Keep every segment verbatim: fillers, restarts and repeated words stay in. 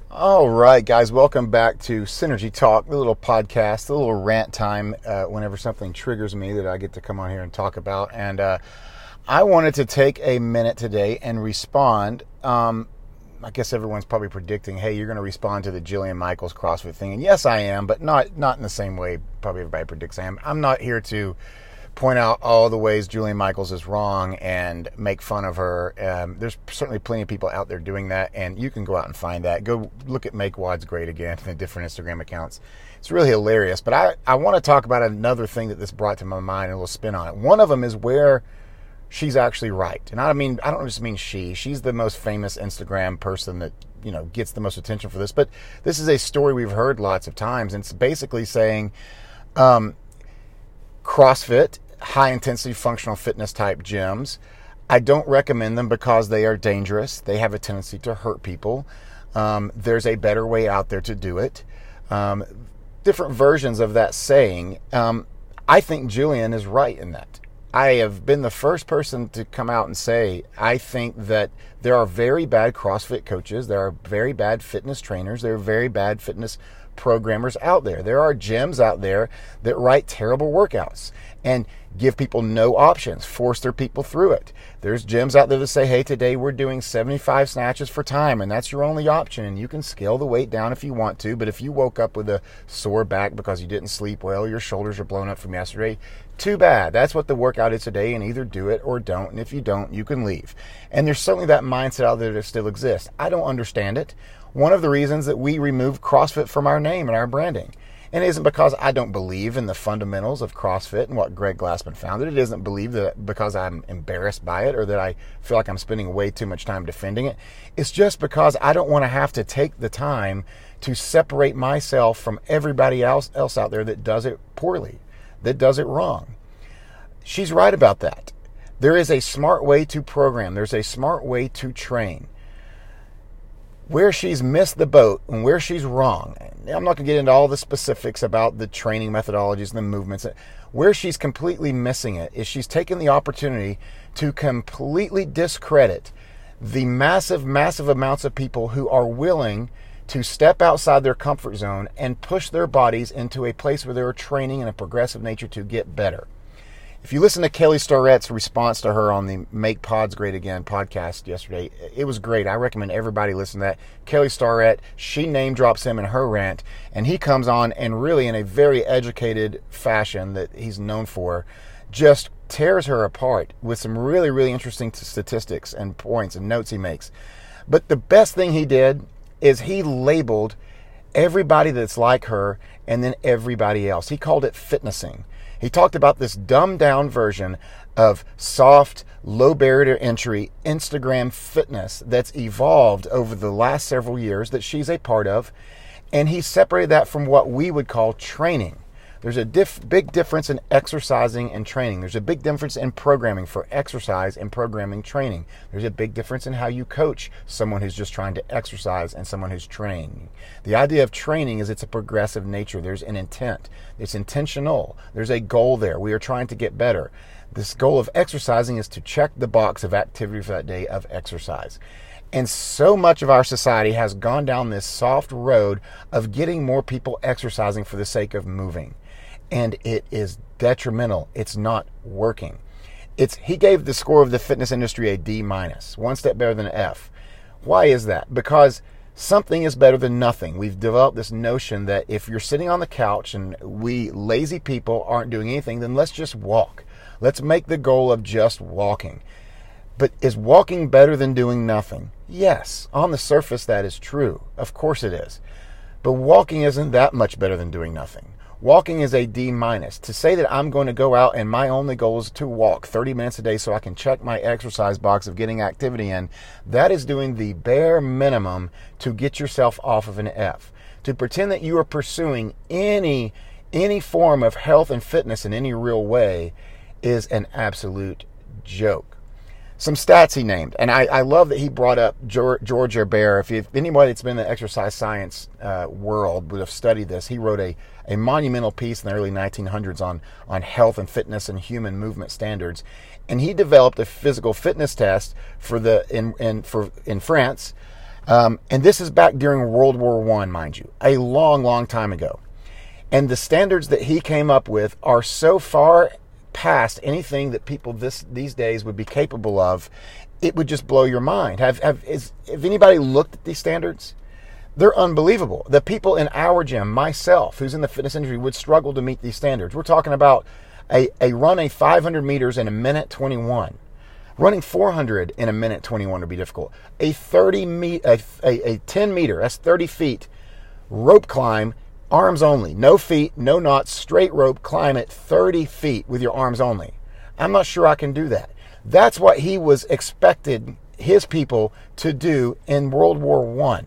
All right, guys, welcome back to Synergy Talk, the little podcast, the little rant time uh, whenever something triggers me that I get to come on here and talk about. And uh, I wanted to take a minute today and respond. Um, I guess everyone's probably predicting, hey, you're going to respond to the Jillian Michaels CrossFit thing. And yes, I am, but not not in the same way probably everybody predicts I am. I'm not here to point out all the ways Jillian Michaels is wrong and make fun of her. Um, there's certainly plenty of people out there doing that, and you can go out and find that. Go look at Make WODs Great Again and the different Instagram accounts. It's really hilarious. But I, I want to talk about another thing that this brought to my mind and a little spin on it. One of them is where she's actually right. And I mean, I don't just mean she. She's the most famous Instagram person that, you know, gets the most attention for this. But this is a story we've heard lots of times. And it's basically saying um, CrossFit, high-intensity functional fitness type gyms, I don't recommend them because they are dangerous. They have a tendency to hurt people. Um, there's a better way out there to do it. Um, different versions of that saying. Um, I think Jillian is right in that. I have been the first person to come out and say, I think that there are very bad CrossFit coaches. There are very bad fitness trainers. There are very bad fitness programmers out there. There are gyms out there that write terrible workouts and give people no options, force their people through it. There's gyms out there that say, hey, today we're doing seventy-five snatches for time, and that's your only option, and you can scale the weight down if you want to, but if you woke up with a sore back because you didn't sleep well, your shoulders are blown up from yesterday, too bad. That's what the workout is today, and either do it or don't, and if you don't, you can leave. And there's certainly that mindset out there that still exists. I don't understand it. One of the reasons that we removed CrossFit from our name and our branding. And it isn't because I don't believe in the fundamentals of CrossFit and what Greg Glassman founded. It isn't believe that because I'm embarrassed by it or that I feel like I'm spending way too much time defending it. It's just because I don't want to have to take the time to separate myself from everybody else, else out there that does it poorly, that does it wrong. She's right about that. There is a smart way to program. There's a smart way to train. Where she's missed the boat and where she's wrong, I'm not going to get into all the specifics about the training methodologies and the movements. Where she's completely missing it is she's taken the opportunity to completely discredit the massive, massive amounts of people who are willing to step outside their comfort zone and push their bodies into a place where they're training in a progressive nature to get better. If you listen to Kelly Starrett's response to her on the Make Pods Great Again podcast yesterday, it was great. I recommend everybody listen to that. Kelly Starrett, she name drops him in her rant, and he comes on and really in a very educated fashion that he's known for, just tears her apart with some really, really interesting statistics and points and notes he makes. But the best thing he did is he labeled everybody that's like her and then everybody else. He called it fitnessing. He talked about this dumbed-down version of soft, low barrier to entry Instagram fitness that's evolved over the last several years that she's a part of, and he separated that from what we would call training. There's a diff- big difference in exercising and training. There's a big difference in programming for exercise and programming training. There's a big difference in how you coach someone who's just trying to exercise and someone who's training. The idea of training is it's a progressive nature. There's an intent. It's intentional. There's a goal there. We are trying to get better. This goal of exercising is to check the box of activity for that day of exercise. And so much of our society has gone down this soft road of getting more people exercising for the sake of moving. And it is detrimental. It's not working. It's he gave the score of the fitness industry a D minus, one step better than an F. Why is that? Because something is better than nothing. We've developed this notion that if you're sitting on the couch and we lazy people aren't doing anything, then let's just walk. Let's make the goal of just walking. But is walking better than doing nothing? Yes. On the surface, that is true. Of course it is. But walking isn't that much better than doing nothing. Walking is a D minus. To say that I'm going to go out and my only goal is to walk thirty minutes a day so I can check my exercise box of getting activity in, that is doing the bare minimum to get yourself off of an F. To pretend that you are pursuing any any form of health and fitness in any real way is an absolute joke. Some stats he named, and I, I love that he brought up George, George Herbert. If, if anybody that's been in the exercise science uh, world would have studied this, he wrote a, a monumental piece in the early nineteen hundreds on, on health and fitness and human movement standards. And he developed a physical fitness test for the in, in, for, in France Um, and this is back during World War One, mind you, a long, long time ago. And the standards that he came up with are so far past anything that people this these days would be capable of, it would just blow your mind. Have have is if anybody looked at these standards? They're unbelievable. The people in our gym, myself, who's in the fitness industry, would struggle to meet these standards. We're talking about a, a running five hundred meters in a minute twenty-one. Running four hundred in a minute twenty-one would be difficult. A thirty meet, a, a, a ten meter, that's thirty feet, rope climb, arms only, no feet, no knots, straight rope, climb at thirty feet with your arms only. I'm not sure I can do that. That's what he was expected his people to do in World War One.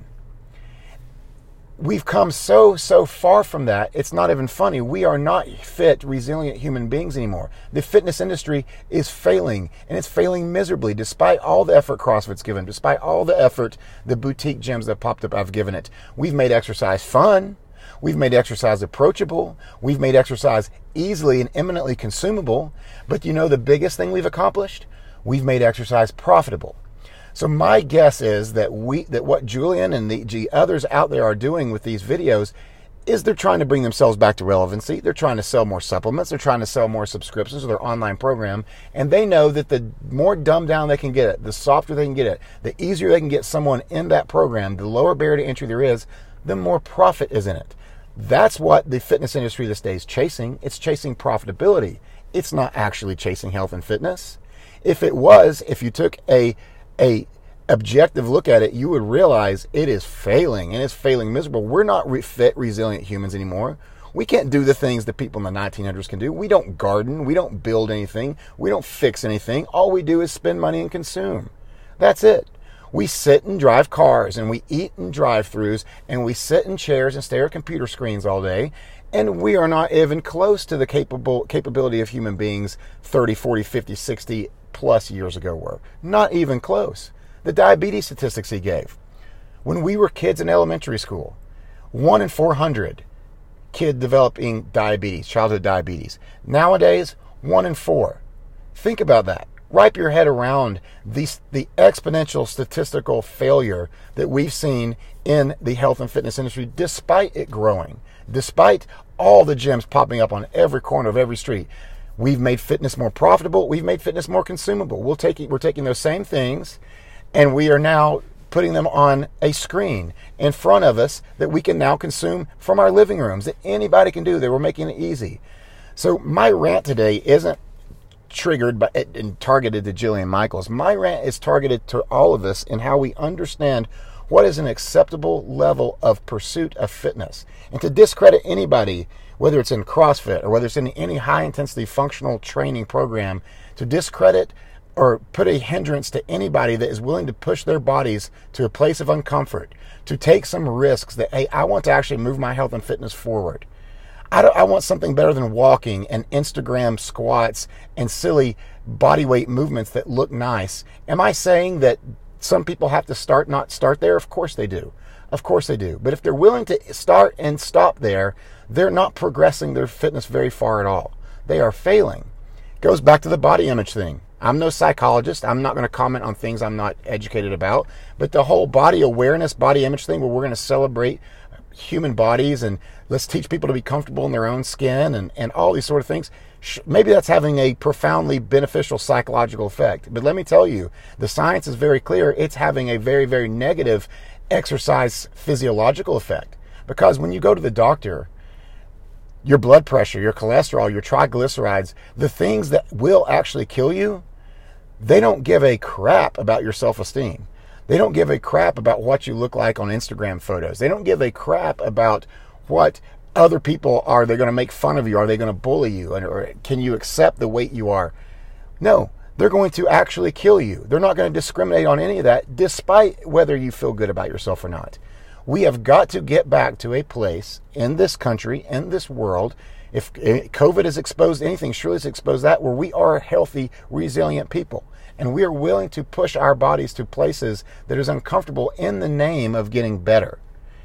We've come so, so far from that, it's not even funny. We are not fit, resilient human beings anymore. The fitness industry is failing, and it's failing miserably, despite all the effort CrossFit's given, despite all the effort the boutique gyms that popped up have given it. We've made exercise fun. We've made exercise approachable. We've made exercise easily and eminently consumable. But you know the biggest thing we've accomplished? We've made exercise profitable. So my guess is that we that what Julian and the, the others out there are doing with these videos is they're trying to bring themselves back to relevancy. They're trying to sell more supplements. They're trying to sell more subscriptions to their online program. And they know that the more dumbed down they can get it, the softer they can get it, the easier they can get someone in that program, the lower barrier to entry there is, the more profit is in it. That's what the fitness industry this day is chasing. It's chasing profitability. It's not actually chasing health and fitness. If it was, if you took a a objective look at it, you would realize it is failing, and it's failing miserable. We're not re- fit, resilient humans anymore. We can't do the things that people in the nineteen hundreds can do. We don't garden. We don't build anything. We don't fix anything. All we do is spend money and consume. That's it. We sit and drive cars, and we eat in drive-thrus, and we sit in chairs and stare at computer screens all day, and we are not even close to the capable capability of human beings thirty, forty, fifty, sixty plus years ago were. Not even close. The diabetes statistics he gave. When we were kids in elementary school, one in four hundred kid developing diabetes, childhood diabetes. Nowadays, one in four. Think about that. Wrap your head around these, the exponential statistical failure that we've seen in the health and fitness industry, despite it growing, despite all the gyms popping up on every corner of every street. We've made fitness more profitable. We've made fitness more consumable. We'll take, we're taking those same things, and we are now putting them on a screen in front of us that we can now consume from our living rooms, that anybody can do, that we're making it easy. So my rant today isn't triggered by and targeted to Jillian Michaels. My rant is targeted to all of us in how we understand what is an acceptable level of pursuit of fitness, and to discredit anybody, whether it's in CrossFit or whether it's in any high-intensity functional training program, to discredit or put a hindrance to anybody that is willing to push their bodies to a place of uncomfort, to take some risks that, hey, I want to actually move my health and fitness forward. I, don't, I want something better than walking and Instagram squats and silly body weight movements that look nice. Am I saying that some people have to start, not start there? Of course they do. Of course they do. But if they're willing to start and stop there, they're not progressing their fitness very far at all. They are failing. Goes back to the body image thing. I'm no psychologist. I'm not going to comment on things I'm not educated about. But the whole body awareness, body image thing, where we're going to celebrate human bodies and let's teach people to be comfortable in their own skin and, and all these sort of things, maybe that's having a profoundly beneficial psychological effect. But let me tell you, the science is very clear. It's having a very, very negative exercise physiological effect. Because when you go to the doctor, your blood pressure, your cholesterol, your triglycerides, the things that will actually kill you, they don't give a crap about your self-esteem. They don't give a crap about what you look like on Instagram photos. They don't give a crap about what other people are. They going to make fun of you? Are they going to bully you? Or can you accept the weight you are? No, they're going to actually kill you. They're not going to discriminate on any of that, despite whether you feel good about yourself or not. We have got to get back to a place in this country, in this world, if COVID has exposed anything, surely it's exposed that, where we are healthy, resilient people. And we are willing to push our bodies to places that is uncomfortable in the name of getting better.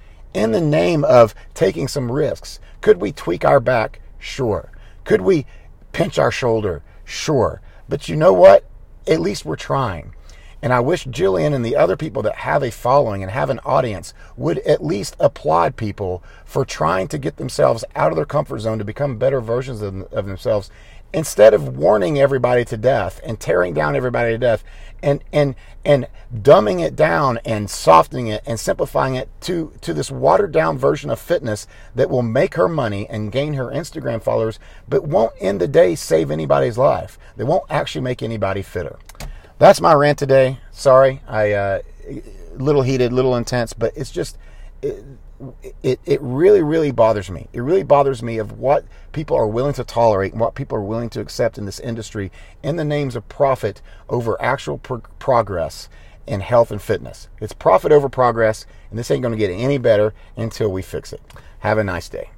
In the name of taking some risks. Could we tweak our back? Sure. Could we pinch our shoulder? Sure. But you know what? At least we're trying. And I wish Jillian and the other people that have a following and have an audience would at least applaud people for trying to get themselves out of their comfort zone to become better versions of, of themselves, instead of warning everybody to death and tearing down everybody to death and and and dumbing it down and softening it and simplifying it to to this watered down version of fitness that will make her money and gain her Instagram followers, but won't in the day save anybody's life. They won't actually make anybody fitter. That's my rant today. Sorry, I uh, little heated, little intense, but it's just it, it it really really bothers me. It really bothers me of what people are willing to tolerate and what people are willing to accept in this industry in the names of profit over actual pro- progress in health and fitness. It's profit over progress, and this ain't going to get any better until we fix it. Have a nice day.